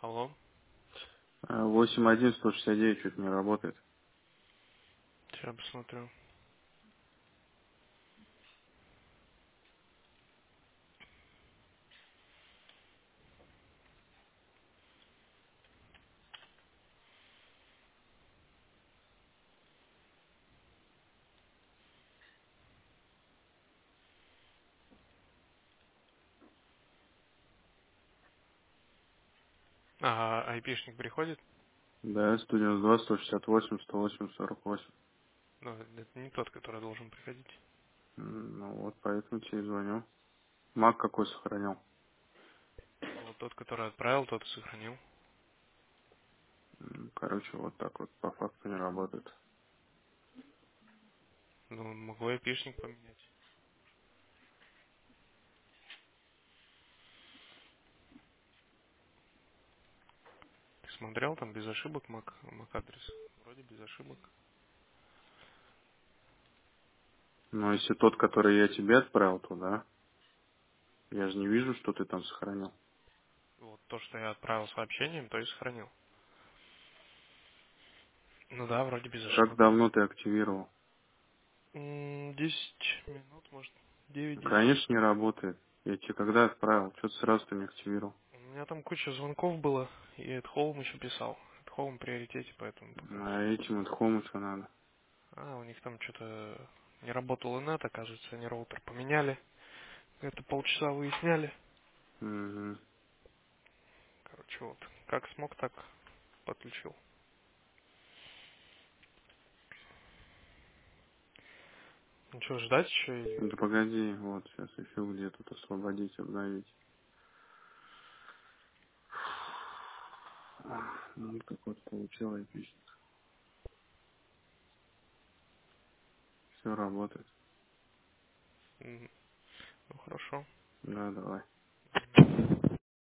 Алло, 8.1.169 что-то не работает. сейчас посмотрю. Айпишник приходит? Да, 192, 168, 108, 48. Но это не тот, который должен приходить. Ну вот, поэтому тебе и звоню. Мак какой сохранял. Вот тот, который отправил, тот и сохранил. Короче, вот так вот по факту не работает. Ну, могу айпишник поменять. Ты смотрел, там без ошибок Мак адрес? Вроде без ошибок. Но если тот, который я тебе отправил туда, я же не вижу, что ты там сохранил. Вот то, что я отправил сообщением, то и сохранил. Ну да, вроде без Как ошибок. давно ты активировал? 10 минут, может, 9-10. Конечно, не работает. Я тебе когда отправил? Что ты сразу ты не активировал? У меня там куча звонков было, и at home еще писал. At home в приоритете, поэтому пока. А этим от хому что надо? У них там что-то не работал инет, оказывается, они роутер поменяли. Это полчаса выясняли. Угу. Короче, вот. Как смог, так подключил. Ну что, ждать еще или... Да погоди, вот сейчас еще где тут освободить, обновить. Ну, так вот получил эпично. Все работает. Ну, хорошо. Да, давай.